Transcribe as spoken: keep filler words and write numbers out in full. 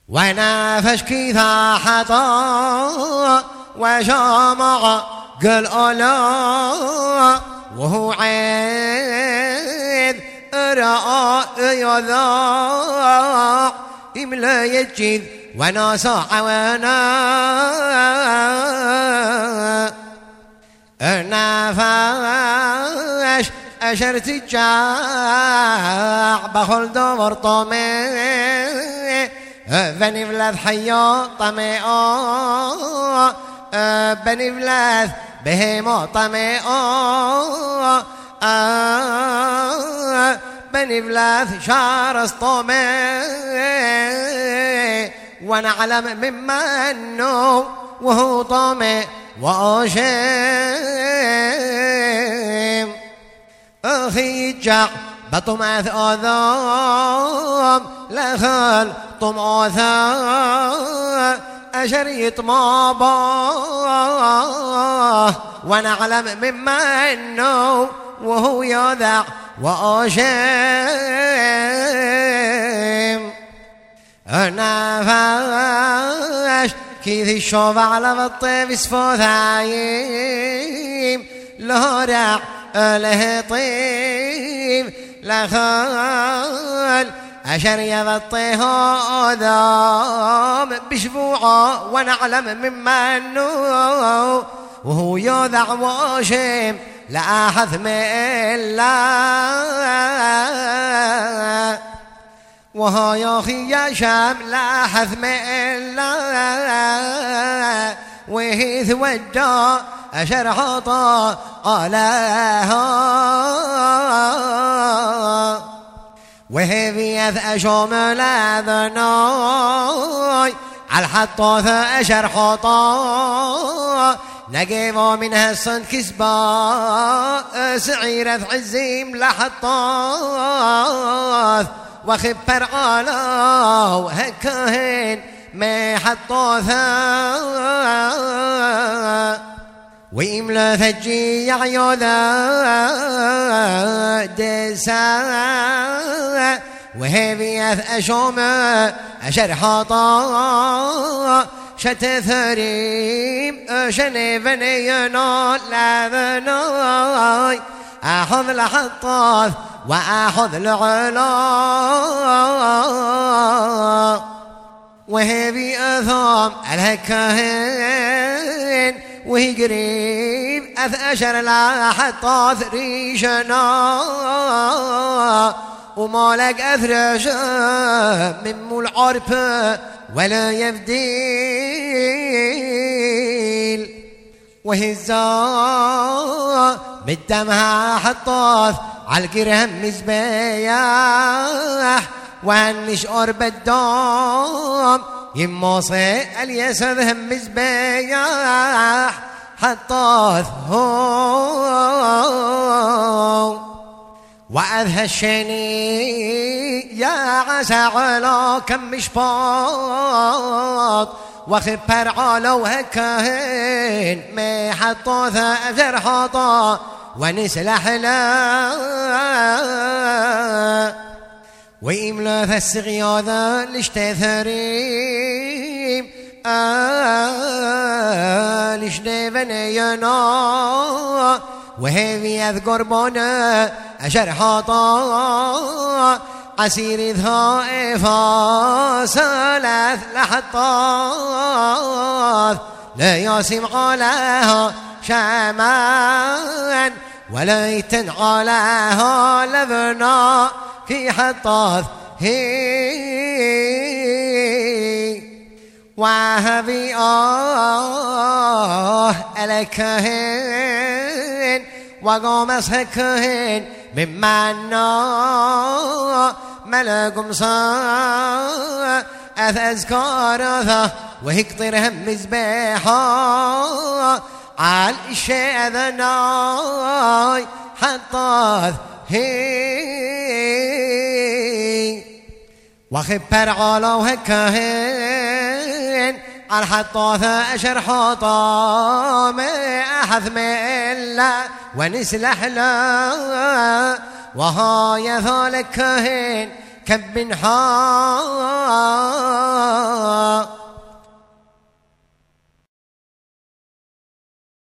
ونافش كذا حطا وجامع قل ألا وهو عيد رأى يذاع إملا يجيذ وناسا عوانا نافش أشر تجاع بخل دور طمي بني بلاد حيا طمئا بني بلاد بهما طمئا بني بلاد شارس طمي ونعلم ممن وهو طمئ وأشم أخي جع بطمث أذام لخل طمعثا أشريط ماباه ونعلم ممن وهو يذع وأشم نفش كيف الشوف على بطيف اسفوثايم لهرع له طيب لخال أشر يبطيه آذام بشفوعه ونعلم ممن وهو يذع واشم لا حثم إلا وها يا أخي يا شام لا حثم إلا وهي ثوجا أشر حطا قالها وهي بيث أشوم لاذناي على الحطاث أشر حطا نقيبو منها الصند كسبا سعيرة عزيم لحطاث وخبر على وهكاهن ما حطاثا وإملا ثجي عيوذا دسا وهبيث أشوم أشر حطا شتثريم أشني بنينا لذناي أخذ لحطاث وأخذ لعلا وهبي أثام الهكاهن وهي قريب أث أشر لا حطاث ريشنا ومالك أثرش من مول عرب ولا يبديل وهزا بالدمها حطاث عالقرهم مزبياح وهنش قرب الدام يموصي اليسد هم مزبياح حطاث هو وأذهشني يا عسى على كم مشباط وخبر على وهكاهن ما حطاث أفر حطا ونسلح لا وإملا فالسغياذا لشتثريم آه لشنفنينا وهذي يذكر بنا أشر حطا عسير ذائفا ثلاث لحطاث لا ياسم عليها شامان ولا يتن عليها لبنا في حطاث هي وهبي آه الكهن وقامس هكهن ممنا ملكم صا أذكار ذا وهكطر هم مزبيحا على الشيء ذناي حطاث هي وخبر على وهكاهن على حطاث أشر حطا ما أحثم إلا ونسلح لا وهاي ذلك كهن كب حار